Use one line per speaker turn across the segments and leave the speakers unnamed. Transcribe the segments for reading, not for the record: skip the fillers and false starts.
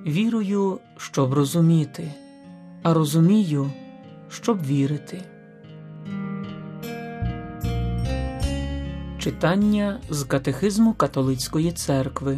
Вірую, щоб розуміти, а розумію, щоб вірити. Читання з Катехизму Католицької Церкви.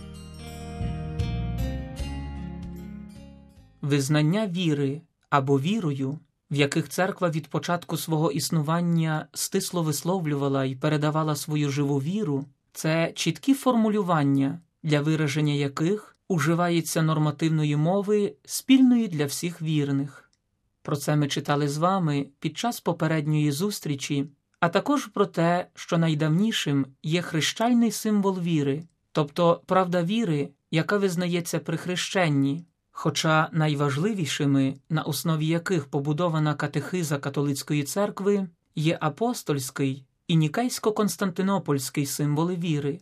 Визнання віри або вірою, в яких Церква від початку свого існування стисло висловлювала і передавала свою живу віру, це чіткі формулювання, для вираження яких уживається нормативної мови, спільної для всіх вірних. Про це ми читали з вами під час попередньої зустрічі, а також про те, що найдавнішим є хрещальний символ віри, тобто правда віри, яка визнається при хрещенні, хоча найважливішими, на основі яких побудована катехиза католицької церкви, є апостольський і нікейсько-константинопольський символи віри.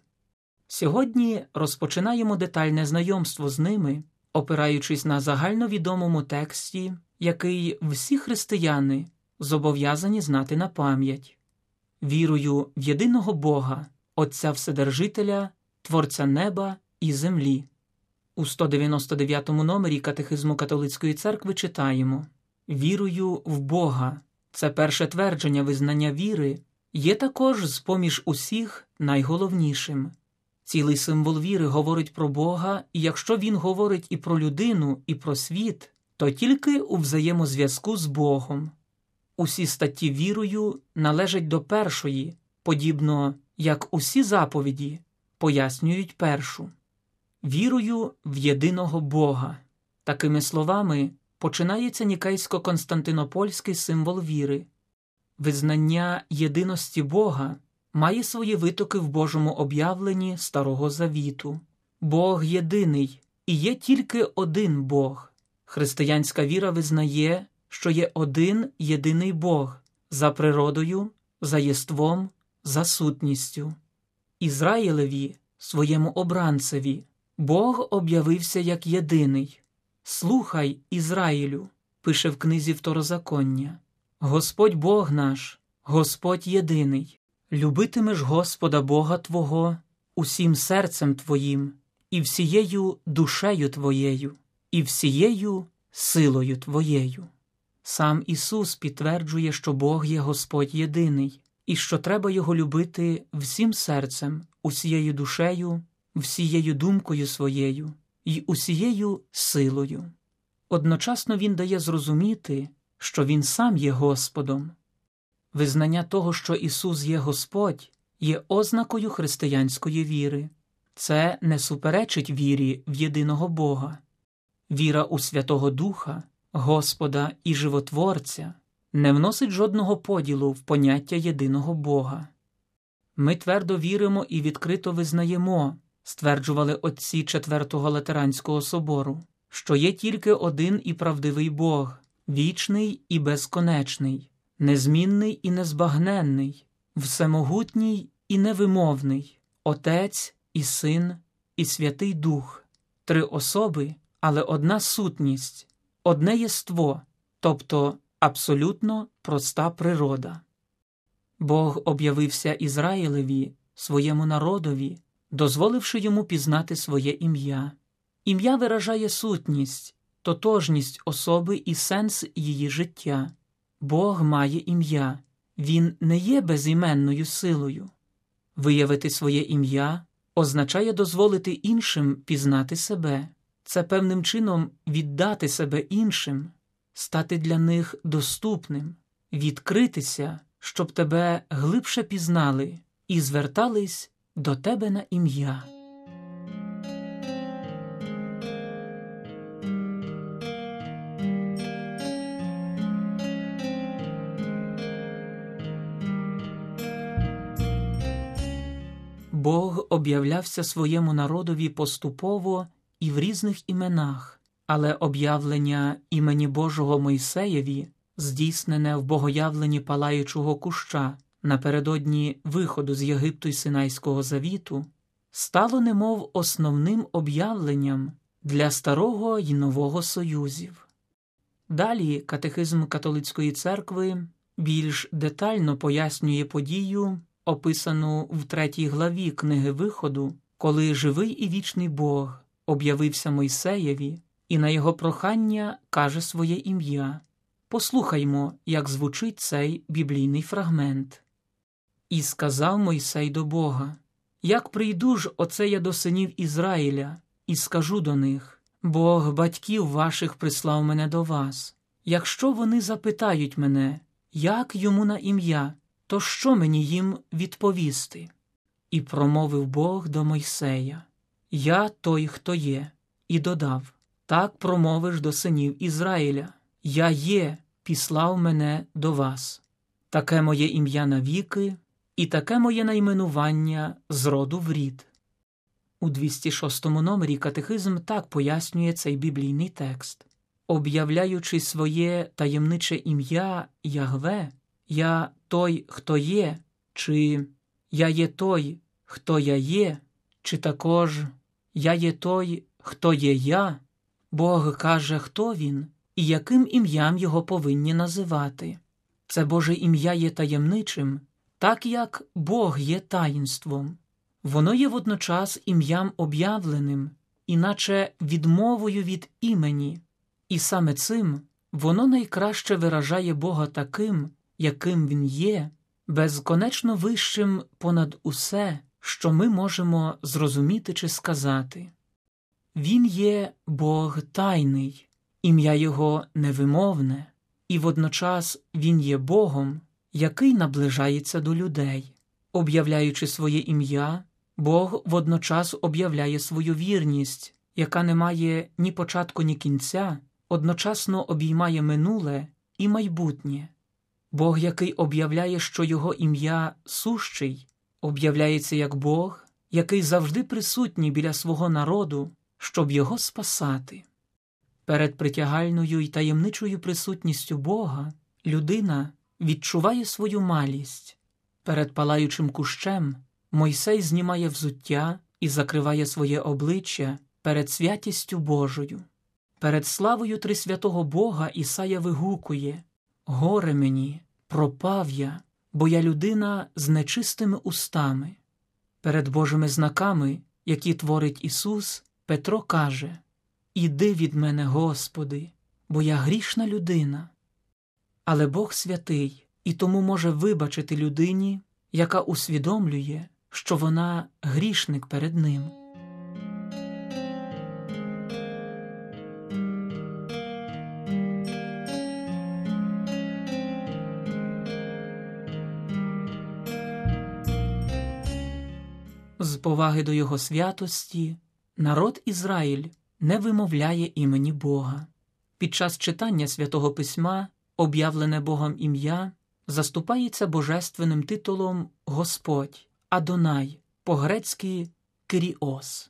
Сьогодні розпочинаємо детальне знайомство з ними, опираючись на загальновідомому тексті, який всі християни зобов'язані знати на пам'ять. Вірую в єдиного Бога, Отця Вседержителя, Творця неба і землі. У 199-му номері Катехизму Католицької Церкви читаємо: «Вірую в Бога» – це перше твердження визнання віри, є також з-поміж усіх найголовнішим. Цілий символ віри говорить про Бога, і якщо він говорить і про людину, і про світ, то тільки у взаємозв'язку з Богом. Усі статті «вірую» належать до першої, подібно як усі заповіді пояснюють першу. «Вірую в єдиного Бога». Такими словами починається нікейсько-константинопольський символ віри. Визнання єдиності Бога має свої витоки в Божому об'явленні Старого Завіту. Бог єдиний, і є тільки один Бог. Християнська віра визнає, що є один єдиний Бог за природою, за єством, за сутністю. Ізраїлеві, своєму обранцеві, Бог об'явився як єдиний. «Слухай, Ізраїлю», пише в книзі Второзаконня, «Господь Бог наш, Господь єдиний. Любитимеш Господа Бога твого усім серцем твоїм, і всією душею твоєю, і всією силою твоєю». Сам Ісус підтверджує, що Бог є Господь єдиний, і що треба Його любити всім серцем, усією душею, всією думкою своєю і усією силою. Одночасно Він дає зрозуміти, що Він сам є Господом. Визнання того, що Ісус є Господь, є ознакою християнської віри. Це не суперечить вірі в єдиного Бога. Віра у Святого Духа, Господа і Животворця не вносить жодного поділу в поняття єдиного Бога. Ми твердо віримо і відкрито визнаємо, стверджували отці Четвертого Латеранського собору, що є тільки один і правдивий Бог, вічний і безконечний, незмінний і незбагненний, всемогутній і невимовний, Отець і Син і Святий Дух, три особи, але одна сутність, одне єство, тобто абсолютно проста природа. Бог об'явився Ізраїлеві, своєму народові, дозволивши йому пізнати своє ім'я. Ім'я виражає сутність, тотожність особи і сенс її життя. Бог має ім'я, Він не є безіменною силою. Виявити своє ім'я означає дозволити іншим пізнати себе. Це певним чином віддати себе іншим, стати для них доступним, відкритися, щоб тебе глибше пізнали і звертались до тебе на ім'я. Бог об'являвся своєму народові поступово і в різних іменах, але об'явлення імені Божого Мойсеєві, здійснене в богоявленні палаючого куща напередодні виходу з Єгипту й Синайського завіту, стало немов основним об'явленням для Старого й Нового Союзів. Далі Катехизм Католицької Церкви більш детально пояснює подію, описану в 3 главі книги Виходу, коли живий і вічний Бог об'явився Мойсеєві і на його прохання каже своє ім'я. Послухаймо, як звучить цей біблійний фрагмент. «І сказав Мойсей до Бога, як прийду ж оце я до синів Ізраїля, і скажу до них, Бог батьків ваших прислав мене до вас. Якщо вони запитають мене, як йому на ім'я, то що мені їм відповісти? І промовив Бог до Мойсея, я той, хто є, і додав, так промовиш до синів Ізраїля, я є, післав мене до вас. Таке моє ім'я навіки, і таке моє найменування з роду в рід». У 206 номері катехизм так пояснює цей біблійний текст. Об'являючи своє таємниче ім'я Ягве, «Я той, хто є», чи «Я є той, хто я є», чи також «Я є той, хто є я», Бог каже, хто він і яким ім'ям його повинні називати. Це Боже ім'я є таємничим, так як Бог є таїнством. Воно є водночас ім'ям об'явленим, іначе відмовою від імені, і саме цим воно найкраще виражає Бога таким, яким Він є, безконечно вищим понад усе, що ми можемо зрозуміти чи сказати. Він є Бог тайний, ім'я Його невимовне, і водночас Він є Богом, який наближається до людей. Об'являючи своє ім'я, Бог водночас об'являє свою вірність, яка не має ні початку, ні кінця, одночасно обіймає минуле і майбутнє. Бог, який об'являє, що Його ім'я сущий, об'являється як Бог, який завжди присутній біля свого народу, щоб його спасати. Перед притягальною й таємничою присутністю Бога людина відчуває свою малість. Перед палаючим кущем Мойсей знімає взуття і закриває своє обличчя перед святістю Божою. Перед славою Трисвятого Бога Ісая вигукує: «Горе мені, пропав я, бо я людина з нечистими устами». Перед Божими знаками, які творить Ісус, Петро каже: «Іди від мене, Господи, бо я грішна людина». Але Бог святий і тому може вибачити людині, яка усвідомлює, що вона грішник перед Ним. З поваги до Його святості народ Ізраїль не вимовляє імені Бога. Під час читання Святого Письма об'явлене Богом ім'я заступається божественним титулом «Господь», «Адонай», по-грецьки «Киріос».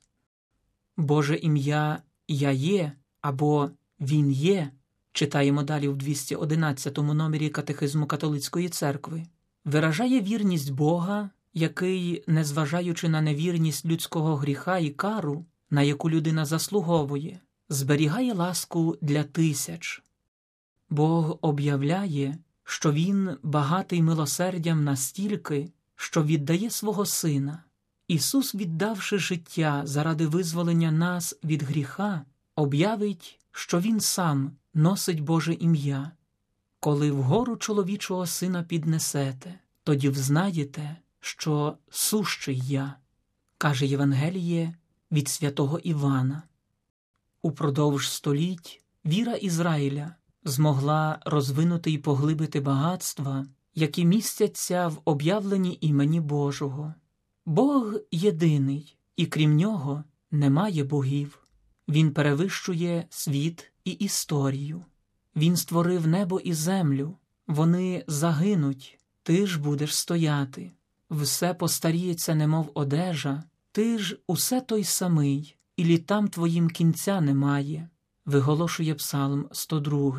Боже ім'я «Я є» або «Він є», читаємо далі в 211 номері Катехизму Католицької церкви, виражає вірність Бога, який, незважаючи на невірність людського гріха і кару, на яку людина заслуговує, зберігає ласку для тисяч. Бог об'являє, що Він багатий милосердям настільки, що віддає свого Сина. Ісус, віддавши життя заради визволення нас від гріха, об'явить, що Він сам носить Боже ім'я. «Коли вгору чоловічого Сина піднесете, тоді взнаєте, що сущий я», каже Євангеліє від святого Івана. Упродовж століть віра Ізраїля змогла розвинути і поглибити багатства, які містяться в об'явленні імені Божого. Бог єдиний, і крім Нього немає богів. Він перевищує світ і історію. Він створив небо і землю. Вони загинуть, ти ж будеш стояти. Все постаріється, немов одежа, ти ж усе той самий, і літам твоїм кінця немає, виголошує Псалм 102.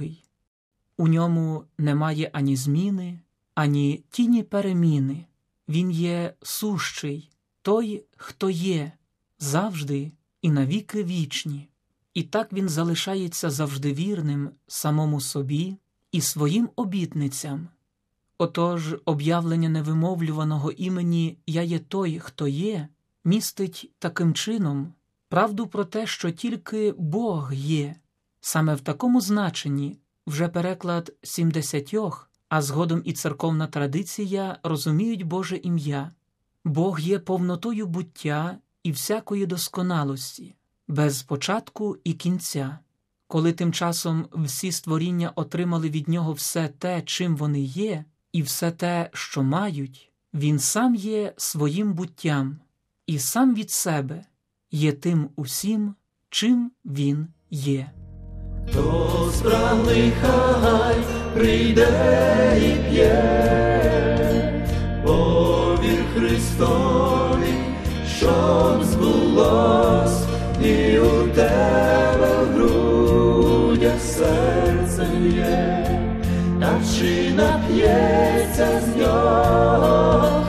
У ньому немає ані зміни, ані тіні переміни. Він є сущий, той, хто є, завжди і навіки вічні. І так він залишається завжди вірним самому собі і своїм обітницям. Отож, об'явлення невимовлюваного імені «Я є той, хто є» містить таким чином правду про те, що тільки Бог є. Саме в такому значенні вже переклад 70, а згодом і церковна традиція розуміють Боже ім'я. Бог є повнотою буття і всякої досконалості, без початку і кінця. Коли тим часом всі створіння отримали від Нього все те, чим вони є, і все те, що мають, Він сам є своїм буттям, і сам від себе є тим усім, чим Він є.
Хто спраглий, хай прийде і п'є, повір Христові, щоб збулось і у тебе в грудях серце є, та чи нап'ється з нього